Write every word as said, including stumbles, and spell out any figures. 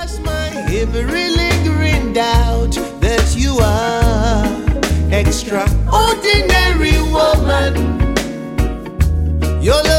past my every lingering doubt that you are extraordinary woman. Your